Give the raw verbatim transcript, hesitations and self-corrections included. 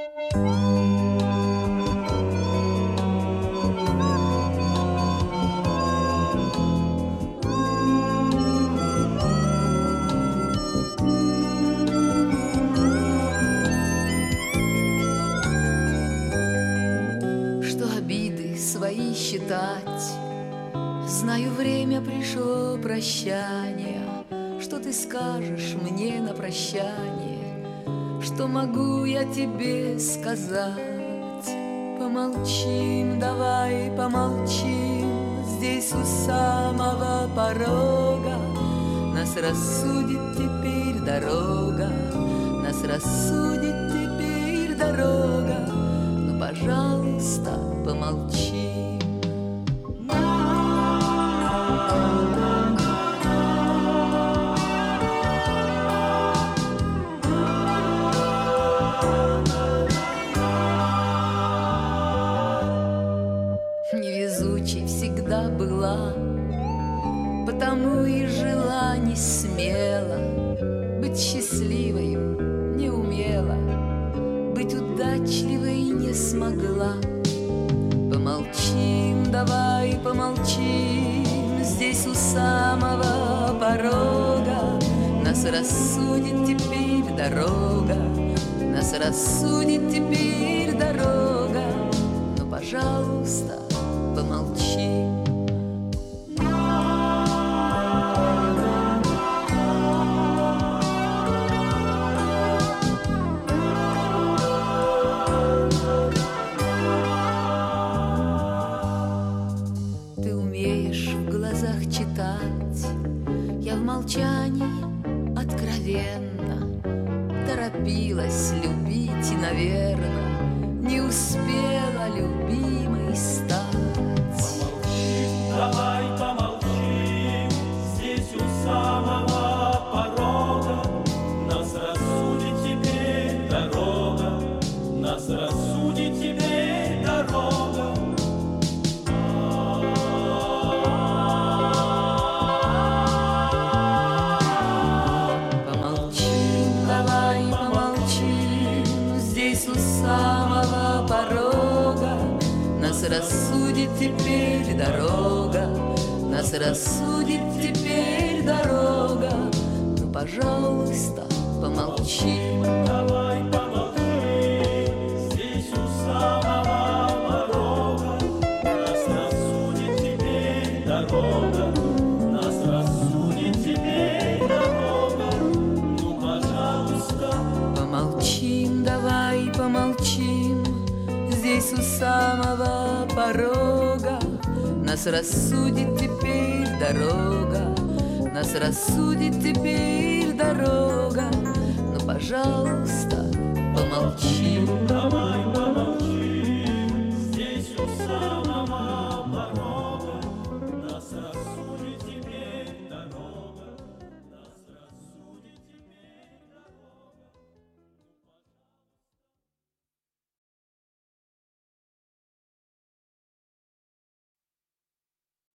Свои считать. Знаю, время пришло прощания. Что ты скажешь мне на прощание? Что могу я тебе сказать? Помолчим, давай помолчим. Здесь у самого порога нас рассудит теперь дорога. Нас рассудит теперь дорога. Ну, пожалуйста, помолчи. Невезучей всегда была, потому и жила не смело. Быть счастливой не умела, быть удачливой не смогла. Помолчим, давай помолчим. Здесь у самого порога нас рассудит теперь дорога. Нас рассудит теперь дорога. Ну, пожалуйста, помолчи. Ты умеешь в глазах читать. Я в молчании откровенно торопилась любить и, наверно, не успела любимой стать. Давай помолчим, здесь у самого порога нас рассудит теперь дорога. Нас рассудит теперь дорога. Помолчим, давай помолчим, здесь у самого порога нас рассудит теперь дорога. Нас рассудит теперь дорога. Ну, пожалуйста, помолчи. Давай помолчим, здесь у самого порога нас рассудит теперь дорога. Нас рассудит теперь дорога. Ну, пожалуйста, помолчим, давай помолчим. Здесь у самого порога нас рассудит теперь дорога. Нас рассудит теперь дорога. Ну, пожалуйста, помолчи. давай